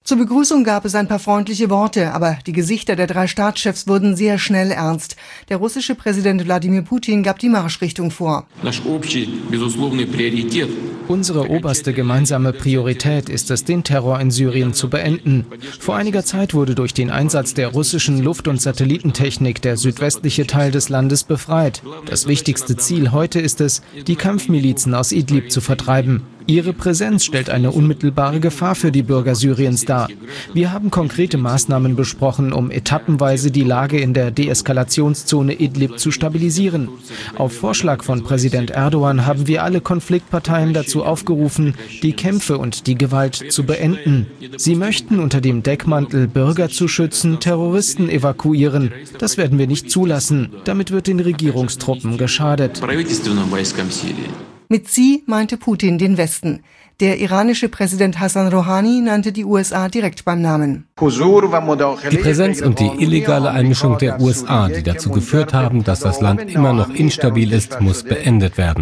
Zur Begrüßung gab es ein paar freundliche Worte, aber die Gesichter der 3 Staatschefs wurden sehr schnell ernst. Der russische Präsident Wladimir Putin gab die Marschrichtung vor. Unsere oberste gemeinsame Priorität ist es, den Terror in Syrien zu beenden. Vor einiger Zeit wurde durch den Einsatz der russischen Luft- und Satellitentechnik der südwestliche Teil des Landes befreit. Das wichtigste Ziel heute ist es, die Kampfmilizen aus Idlib zu vertreiben. Ihre Präsenz stellt eine unmittelbare Gefahr für die Bürger Syriens dar. Wir haben konkrete Maßnahmen besprochen, um etappenweise die Lage in der Deeskalationszone Idlib zu stabilisieren. Auf Vorschlag von Präsident Erdogan haben wir alle Konfliktparteien dazu aufgerufen, die Kämpfe und die Gewalt zu beenden. Sie möchten unter dem Deckmantel, Bürger zu schützen, Terroristen evakuieren. Das werden wir nicht zulassen. Damit wird den Regierungstruppen geschadet. Mit sie meinte Putin den Westen. Der iranische Präsident Hassan Rouhani nannte die USA direkt beim Namen. Die Präsenz und die illegale Einmischung der USA, die dazu geführt haben, dass das Land immer noch instabil ist, muss beendet werden.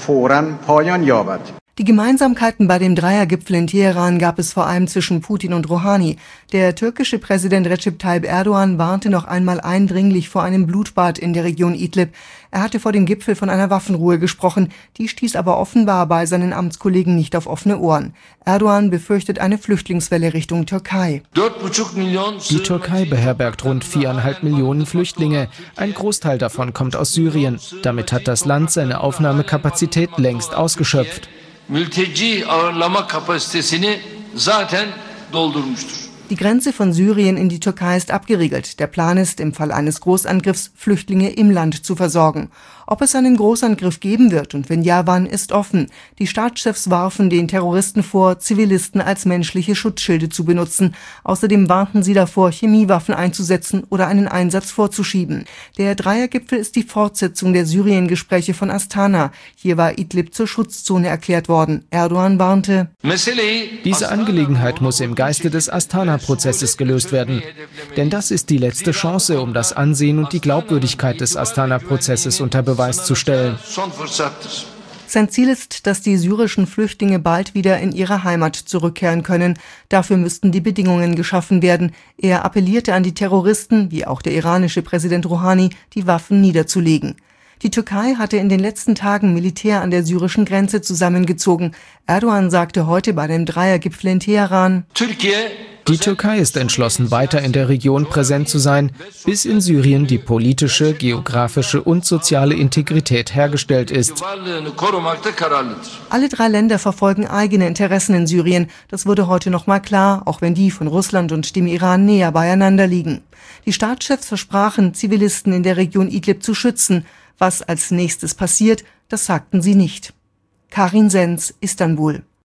Die Gemeinsamkeiten bei dem Dreiergipfel in Teheran gab es vor allem zwischen Putin und Rouhani. Der türkische Präsident Recep Tayyip Erdogan warnte noch einmal eindringlich vor einem Blutbad in der Region Idlib. Er hatte vor dem Gipfel von einer Waffenruhe gesprochen, die stieß aber offenbar bei seinen Amtskollegen nicht auf offene Ohren. Erdogan befürchtet eine Flüchtlingswelle Richtung Türkei. Die Türkei beherbergt rund 4,5 Millionen Flüchtlinge. Ein Großteil davon kommt aus Syrien. Damit hat das Land seine Aufnahmekapazität längst ausgeschöpft. Die Grenze von Syrien in die Türkei ist abgeriegelt. Der Plan ist, im Fall eines Großangriffs Flüchtlinge im Land zu versorgen. Ob es einen Großangriff geben wird und wenn ja, wann, ist offen. Die Staatschefs warfen den Terroristen vor, Zivilisten als menschliche Schutzschilde zu benutzen. Außerdem warnten sie davor, Chemiewaffen einzusetzen oder einen Einsatz vorzuschieben. Der Dreiergipfel ist die Fortsetzung der Syrien-Gespräche von Astana. Hier war Idlib zur Schutzzone erklärt worden. Erdogan warnte: Diese Angelegenheit muss im Geiste des Astana-Prozesses gelöst werden. Denn das ist die letzte Chance, um das Ansehen und die Glaubwürdigkeit des Astana-Prozesses unter Beweis zu stellen. Sein Ziel ist, dass die syrischen Flüchtlinge bald wieder in ihre Heimat zurückkehren können. Dafür müssten die Bedingungen geschaffen werden. Er appellierte an die Terroristen, wie auch der iranische Präsident Rouhani, die Waffen niederzulegen. Die Türkei hatte in den letzten Tagen Militär an der syrischen Grenze zusammengezogen. Erdogan sagte heute bei dem Dreiergipfel in Teheran: Die Türkei ist entschlossen, weiter in der Region präsent zu sein, bis in Syrien die politische, geografische und soziale Integrität hergestellt ist. Alle 3 Länder verfolgen eigene Interessen in Syrien. Das wurde heute noch mal klar, auch wenn die von Russland und dem Iran näher beieinander liegen. Die Staatschefs versprachen, Zivilisten in der Region Idlib zu schützen. Was als nächstes passiert, das sagten sie nicht. Karin Senz, Istanbul.